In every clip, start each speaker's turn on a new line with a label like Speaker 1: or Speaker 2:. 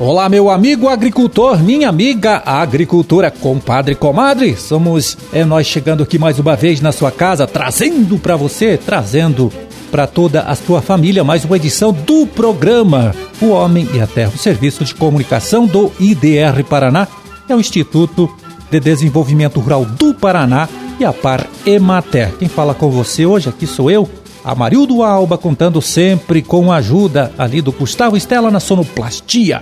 Speaker 1: Olá, meu amigo agricultor, minha amiga agricultura, compadre, comadre. Somos nós chegando aqui mais uma vez na sua casa, trazendo para você, trazendo para toda a sua família mais uma edição do programa O Homem e a Terra, o serviço de comunicação do IDR Paraná, é o Instituto de Desenvolvimento Rural do Paraná e a Par Emater. Quem fala com você hoje aqui sou eu, Amarildo Alba, contando sempre com a ajuda ali do Gustavo Estela na sonoplastia.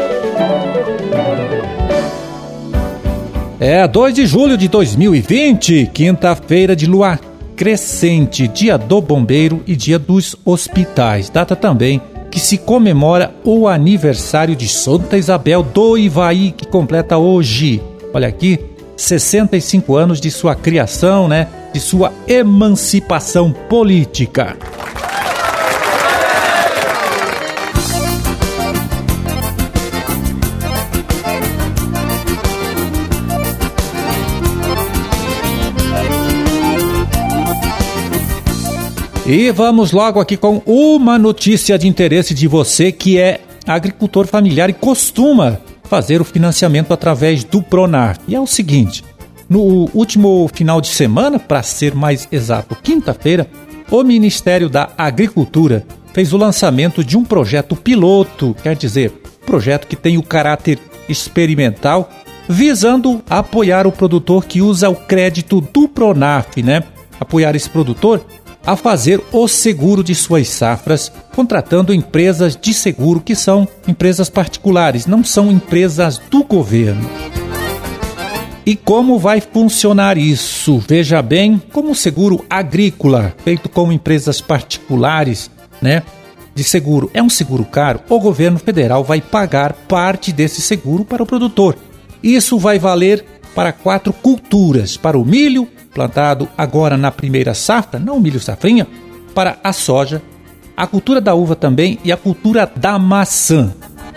Speaker 1: 2 de julho de 2020, quinta-feira de lua crescente, dia do bombeiro e dia dos hospitais. Data também que se comemora o aniversário de Santa Isabel do Ivaí, que completa hoje, olha aqui, 65 anos de sua criação, né? De sua emancipação política. E vamos logo aqui com uma notícia de interesse de você que é agricultor familiar e costuma fazer o financiamento através do Pronar. E é o seguinte, no último final de semana, para ser mais exato, quinta-feira, o Ministério da Agricultura fez o lançamento de um projeto piloto, quer dizer, projeto que tem o caráter experimental, visando apoiar o produtor que usa o crédito do Pronaf, né? Apoiar esse produtor a fazer o seguro de suas safras, contratando empresas de seguro que são empresas particulares, não são empresas do governo. E como vai funcionar isso? Veja bem, como o seguro agrícola, feito com empresas particulares, né, de seguro, é um seguro caro, o governo federal vai pagar parte desse seguro para o produtor. Isso vai valer para 4 culturas, para o milho, plantado agora na primeira safra, não o milho safrinha, para a soja, a cultura da uva também e a cultura da maçã.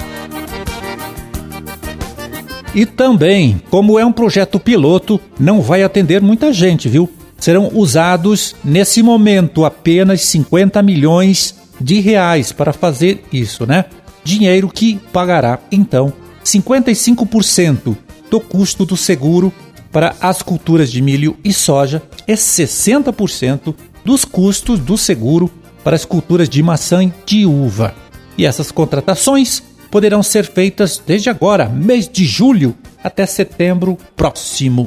Speaker 1: E também, como é um projeto piloto, não vai atender muita gente, viu? Serão usados, nesse momento, apenas 50 milhões de reais para fazer isso, né? Dinheiro que pagará, então, 55% do custo do seguro para as culturas de milho e soja e 60% dos custos do seguro para as culturas de maçã e de uva. E essas contratações poderão ser feitas desde agora, mês de julho, até setembro próximo.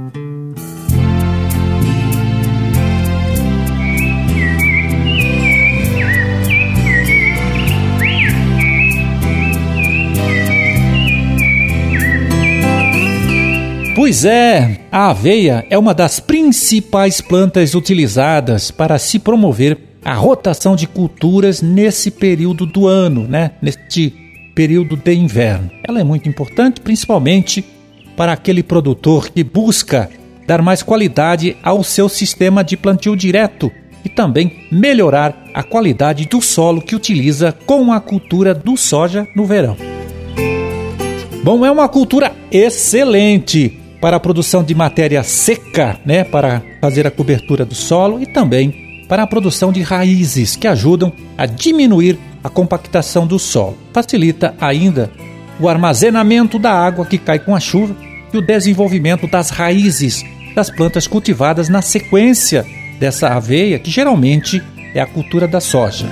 Speaker 1: Pois é, a aveia é uma das principais plantas utilizadas para se promover a rotação de culturas nesse período do ano, né? Neste período de inverno. Ela é muito importante, principalmente para aquele produtor que busca dar mais qualidade ao seu sistema de plantio direto e também melhorar a qualidade do solo que utiliza com a cultura do soja no verão. Bom, é uma cultura excelente para a produção de matéria seca, né, para fazer a cobertura do solo e também para a produção de raízes que ajudam a diminuir a compactação do solo. Facilita ainda o armazenamento da água que cai com a chuva e o desenvolvimento das raízes das plantas cultivadas na sequência dessa aveia, que geralmente é a cultura da soja.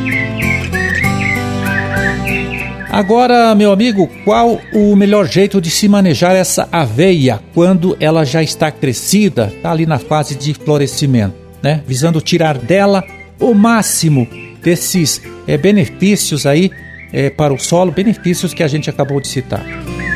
Speaker 1: Agora, meu amigo, qual o melhor jeito de se manejar essa aveia quando ela já está crescida, está ali na fase de florescimento, né? Visando tirar dela o máximo desses benefícios aí para o solo, benefícios que a gente acabou de citar.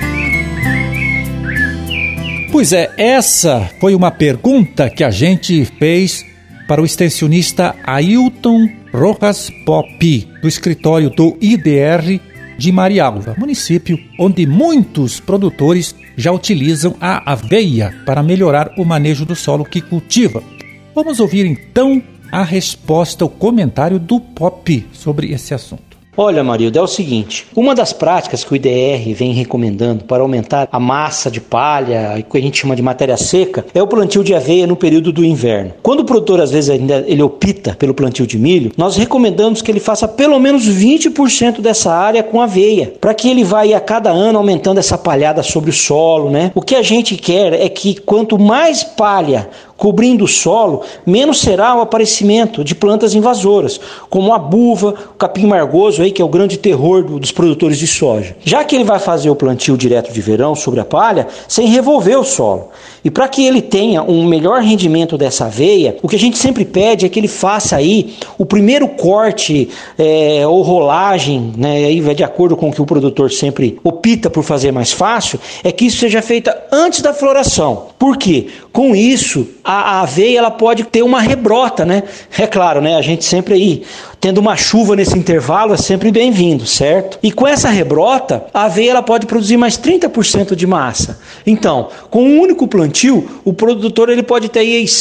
Speaker 1: Pois é, essa foi uma pergunta que a gente fez para o extensionista Ailton Rojas Pop, do escritório do IDR de Marialva, município onde muitos produtores já utilizam a aveia para melhorar o manejo do solo que cultiva. Vamos ouvir então a resposta, o comentário do Pop sobre esse assunto.
Speaker 2: Olha, Marildo, é o seguinte, uma das práticas que o IDR vem recomendando para aumentar a massa de palha, que a gente chama de matéria seca, é o plantio de aveia no período do inverno. Quando o produtor às vezes ele opta pelo plantio de milho, nós recomendamos que ele faça pelo menos 20% dessa área com aveia, para que ele vá a cada ano aumentando essa palhada sobre o solo, né? O que a gente quer é que quanto mais palha cobrindo o solo, menos será o aparecimento de plantas invasoras, como a buva, o capim margoso, aí, que é o grande terror dos produtores de soja. Já que ele vai fazer o plantio direto de verão sobre a palha, sem revolver o solo. E para que ele tenha um melhor rendimento dessa aveia, o que a gente sempre pede é que ele faça aí o primeiro corte ou rolagem, né, aí vai de acordo com o que o produtor sempre opta por fazer mais fácil, é que isso seja feito antes da floração. Por quê? Com isso, a aveia ela pode ter uma rebrota, né? É claro, né? A gente sempre aí, tendo uma chuva nesse intervalo, é sempre bem-vindo, certo? E com essa rebrota, a aveia ela pode produzir mais 30% de massa. Então, com um único plantio, o produtor ele pode ter aí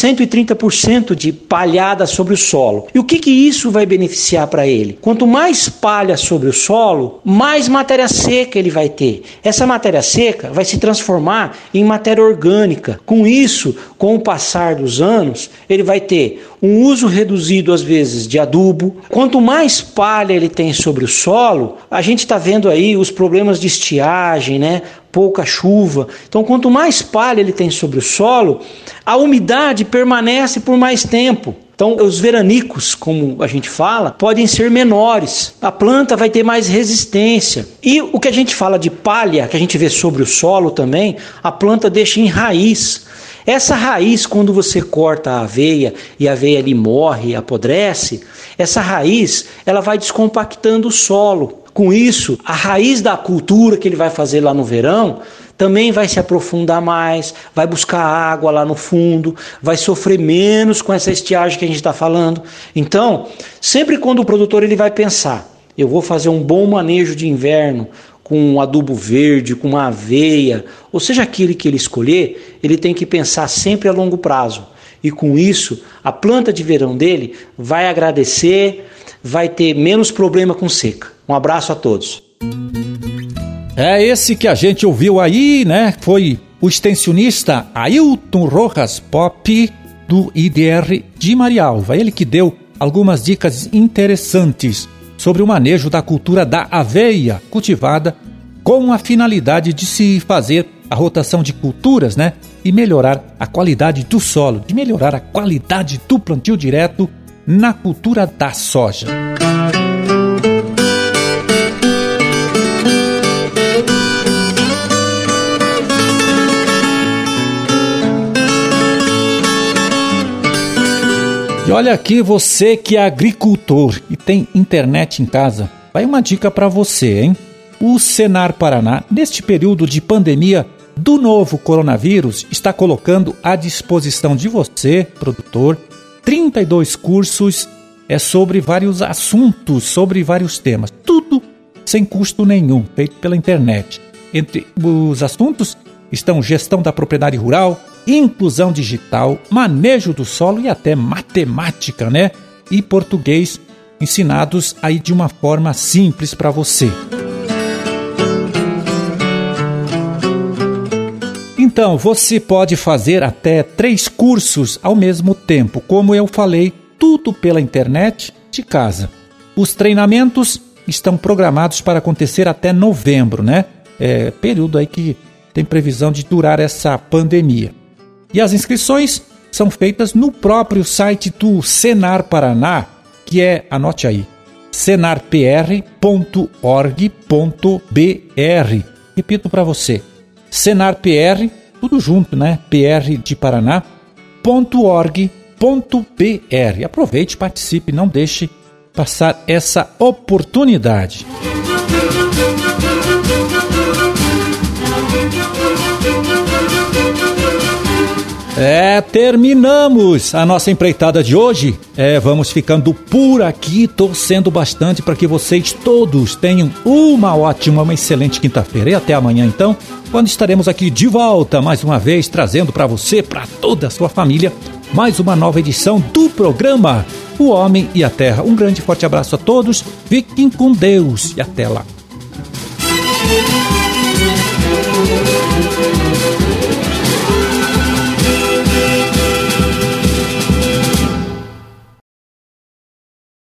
Speaker 2: 130% de palhada sobre o solo. E o que isso vai beneficiar para ele? Quanto mais palha sobre o solo, mais matéria seca ele vai ter. Essa matéria seca vai se transformar em matéria orgânica. Com isso, com o passar dos anos, ele vai ter um uso reduzido às vezes de adubo. Quanto mais palha ele tem sobre o solo, a gente está vendo aí os problemas de estiagem, né? Pouca chuva. Então, quanto mais palha ele tem sobre o solo, a umidade permanece por mais tempo. Então, os veranicos, como a gente fala, podem ser menores. A planta vai ter mais resistência. E o que a gente fala de palha, que a gente vê sobre o solo também, a planta deixa em raiz. Essa raiz, quando você corta a aveia e a aveia ali morre, apodrece, essa raiz ela vai descompactando o solo. Com isso, a raiz da cultura que ele vai fazer lá no verão também vai se aprofundar mais, vai buscar água lá no fundo, vai sofrer menos com essa estiagem que a gente está falando. Então, sempre quando o produtor ele vai pensar, eu vou fazer um bom manejo de inverno, com um adubo verde, com uma aveia, ou seja, aquele que ele escolher, ele tem que pensar sempre a longo prazo. E com isso, a planta de verão dele vai agradecer, vai ter menos problema com seca. Um abraço a todos.
Speaker 1: É esse que a gente ouviu aí, né? Foi o extensionista Ailton Rojas Pop, do IDR de Marialva. Ele que deu algumas dicas interessantes sobre o manejo da cultura da aveia cultivada com a finalidade de se fazer a rotação de culturas, né? E melhorar a qualidade do solo, de melhorar a qualidade do plantio direto na cultura da soja. E olha aqui, você que é agricultor e tem internet em casa, vai uma dica para você, hein? O Senar Paraná, neste período de pandemia do novo coronavírus, está colocando à disposição de você, produtor, 32 cursos sobre vários assuntos, sobre vários temas. Tudo sem custo nenhum, feito pela internet. Entre os assuntos estão gestão da propriedade rural, inclusão digital, manejo do solo e até matemática, né? E português, ensinados aí de uma forma simples para você. Então, você pode fazer até 3 cursos ao mesmo tempo, como eu falei, tudo pela internet de casa. Os treinamentos estão programados para acontecer até novembro, né? Período aí que tem previsão de durar essa pandemia. E as inscrições são feitas no próprio site do Senar Paraná, que é, anote aí, senarpr.org.br. Repito para você, senarpr, tudo junto, né? PR de Paraná, .org.br. Aproveite, participe, não deixe passar essa oportunidade. Terminamos a nossa empreitada de hoje. Vamos ficando por aqui, torcendo bastante para que vocês todos tenham uma ótima, uma excelente quinta-feira. E até amanhã, então, quando estaremos aqui de volta, mais uma vez, trazendo para você, para toda a sua família, mais uma nova edição do programa O Homem e a Terra. Um grande e forte abraço a todos, fiquem com Deus e até lá.